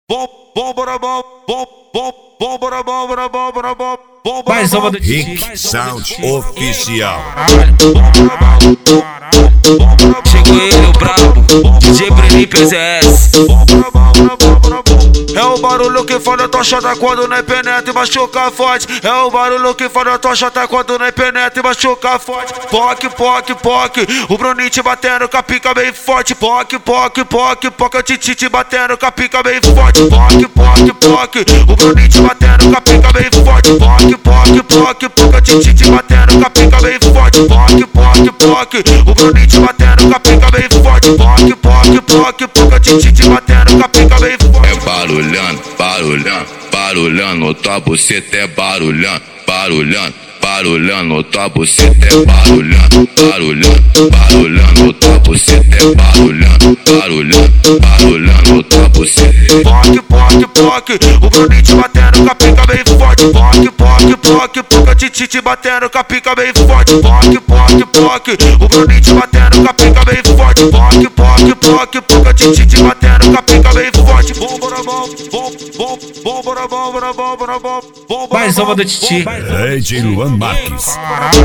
Mais uma do Rick Sound Oficial. Chegou ele, o brabo, DJ Brenin PZS. É o barulho que faz a tua chata quando não penetra e machuca forte. É o barulho que faz a tua chata quando não penetra e machuca forte. Poc, poc, poc, o Bruninho te batendo com a pica bem forte. Poc, poc, poc, poc, o Titi te batendo com a pica bem forte. Poc, poc, poc, o Bruninho te batendo com a pica bem forte. Poc, poc, poc, poc, o Titi te batendo com a pica bem forte. Poc, poc, poc, o Bruninho te batendo com a pica bem forte. Poc, poc, poc, poc, o Titi te batendo com a pica bem forte. É barulhando, barulhando, barulhando, tua buceta é barulhando, barulhando, barulhando, tua buceta é barulhando, barulhando, barulhando, tua buceta é barulhando, barulhando, barulhando, tua buceta. Poc, poc, poc, o Bruninho te batendo com a pica bem forte. Poc, poc, poc, poc, o Titi te batendo com a pica bem forte. Poc, poc, poc, o Bruninho te batendo com a pica bem forte. Poc, poc, poc, poc, o Titi te batendo com a pica bem forte. Mais uma do Titi. Lady Luan Marques.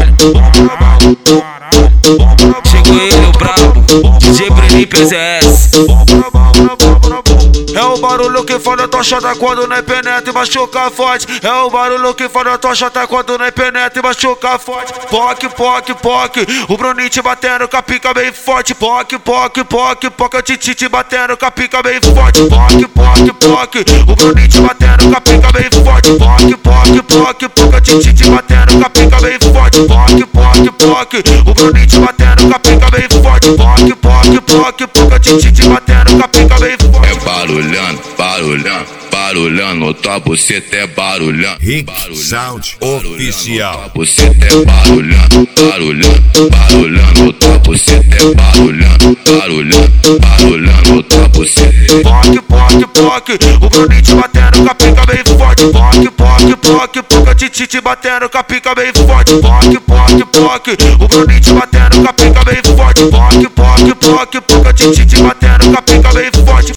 Chegou ele, o brabo, DJ Brenin PZS. É o barulho que faz a tua chata quando não penetra e machuca forte. É o barulho que faz a tua chata quando não penetra e machuca forte. Poc, poc, poc, o Bruninho te batendo com a pica bem forte. Poc, poc, poc, poc, o Titi te batendo com a pica bem forte. Poc, poc, poc, o Bruninho te batendo com a pica bem forte. Poc, poc, poc, poc, o Titi te batendo com a pica bem forte. Poc, poc, poc, o Bruninho te batendo com a pica bem forte. Poc, poc, poc, poc, o Titi te batendo com a pica bem forte. É barulhando, barulhando, barulhando, tua buceta é barulhando. Rick Sound Oficial. Tua buceta é barulhando, barulhando, barulhando, tua buceta é barulhando, barulhando, barulhando, tua buceta. Poc, poc, poc, o Bruninho te batendo com a pica bem forte. Poc, poc, poc, poc, o Titi te batendo com a pica bem forte. Poc, poc, poc, o Bruninho te batendo com a pica bem forte. Poc, poc, poc, poc, o Titi te batendo com a pica bem forte.